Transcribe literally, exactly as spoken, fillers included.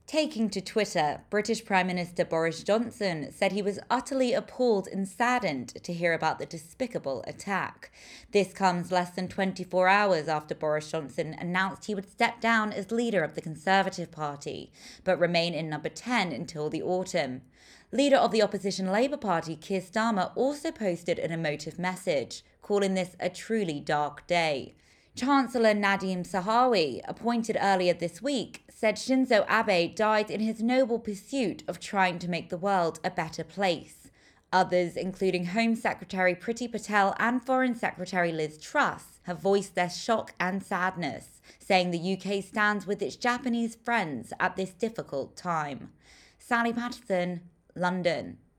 Taking to Twitter, British Prime Minister Boris Johnson said he was utterly appalled and saddened to hear about the despicable attack. This comes less than twenty-four hours after Boris Johnson announced he would step down as leader of the Conservative Party, but remain in number ten until the autumn. Leader of the opposition Labour Party, Keir Starmer, also posted an emotive message, calling this a truly dark day. Chancellor Nadhim Zahawi, appointed earlier this week, said Shinzo Abe died in his noble pursuit of trying to make the world a better place. Others, including Home Secretary Priti Patel and Foreign Secretary Liz Truss, have voiced their shock and sadness, saying the U K stands with its Japanese friends at this difficult time. Sally Patterson, London.